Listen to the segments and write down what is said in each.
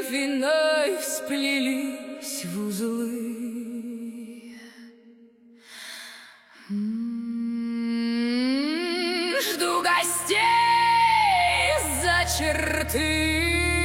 виной сплелись в узлы. Жду гостей за черты.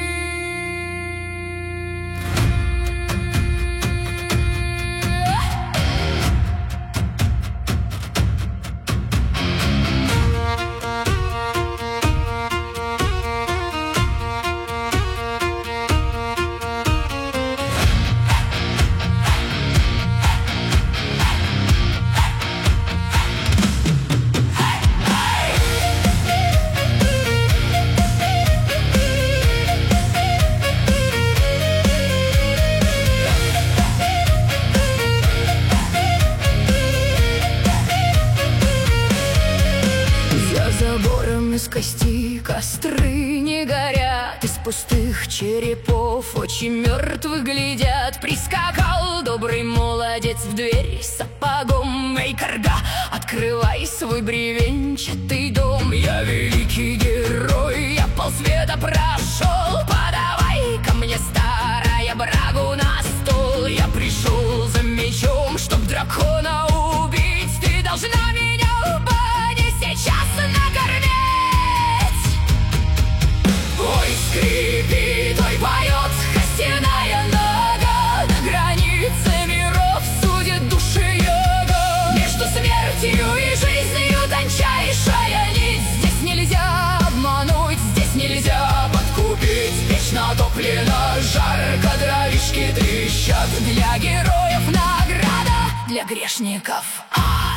Из кости костры не горят, из пустых черепов очи мертвых глядят. Прискакал добрый молодец в дверь с сапогом. Эй, карга, открывай свой бревенчатый дом. Я великий герой, я полсвета прошел. Подавай ко мне, старая, брагу на стол. Я пришел за мечом, чтоб дракона убить. Ты должна меня упасть сейчас накормить. Ой, скрипит, ой, поет костяная нога. На границе миров судит души йога. Между смертью и жизнью тончайшая нить. Здесь нельзя обмануть, здесь нельзя подкупить. Вечно топлено, жарко, дровишки трещат. Для героев награда, для грешников ад.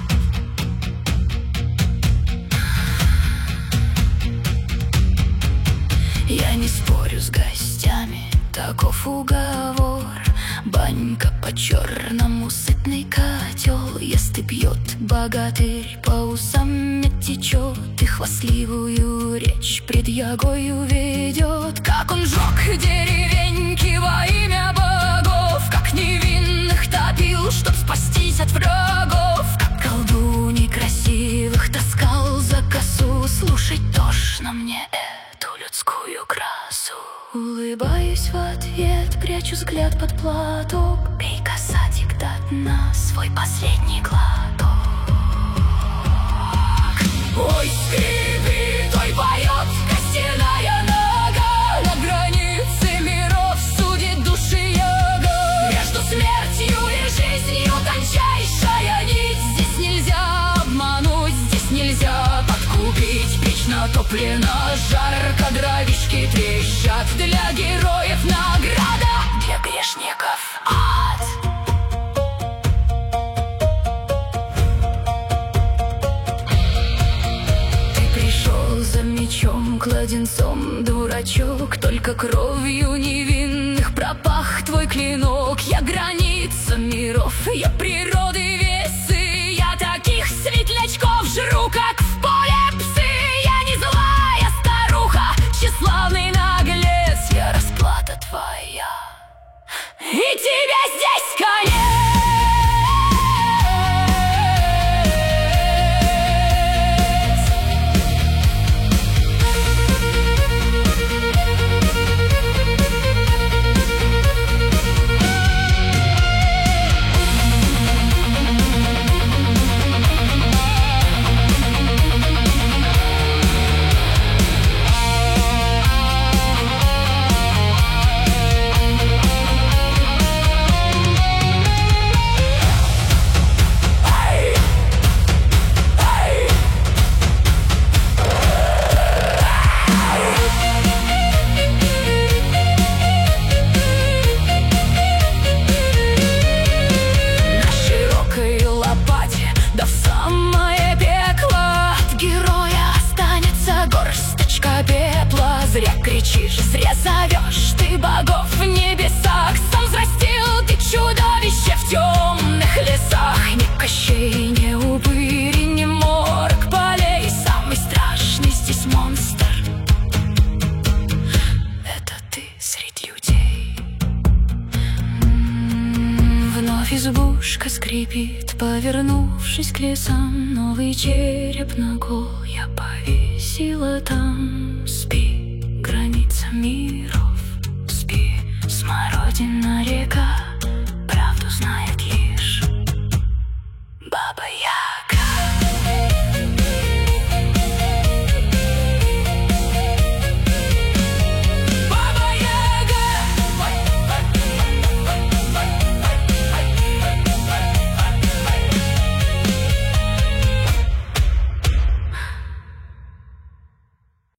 Я не спорю с гостями, таков уговор. Банька по-черному, сытный котел. Если пьет богатырь, по усам мед течет. И хвастливую речь пред ягою ведет. Как он жег деревеньки во имя богов, как невинных топил, чтоб спастись от врагов. Как колдуней красивых таскал за косу. Слушать тошно мне эту людскую красу. Улыбаюсь в ответ, прячу взгляд под платок. Пей, касатик, до дна свой последний глоток. Ой, скрипит, ой, поет костяная нога. На границе миров судит души йога. Между смертью и жизнью тончайшая нить. Здесь нельзя обмануть, здесь нельзя подкупить. Вечно топлено, жарко, дровишки трещат. Для героев награда, для грешников ад. Ты пришел за мечом, кладенцом, дурачок. Только кровью невинных пропах твой клинок. Я граница миров, я природы весы. Я таких светлячков жру, как в поле псы. Я не злая старуха, тщеславный наглец. Я расплата твоя, и тебя здесь конец. Зря кричишь, зря зовешь ты богов в небесах. Сам взрастил ты чудовище в темных лесах. Ни Кощей, ни упырь, ни морок полей. Самый страшный здесь монстр — это ты среди людей. Вновь избушка скрипит, повернувшись к лесам. Новый череп на кол я повесила там. Спи, граница мира.